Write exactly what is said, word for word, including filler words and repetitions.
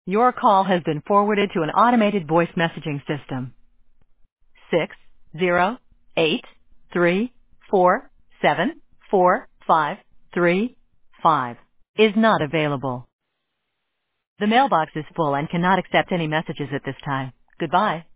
Your call has been forwarded to an automated voice messaging system. Six zero eight three four seven four five three five is not available. The mailbox is full and cannot accept any messages at this time. Goodbye.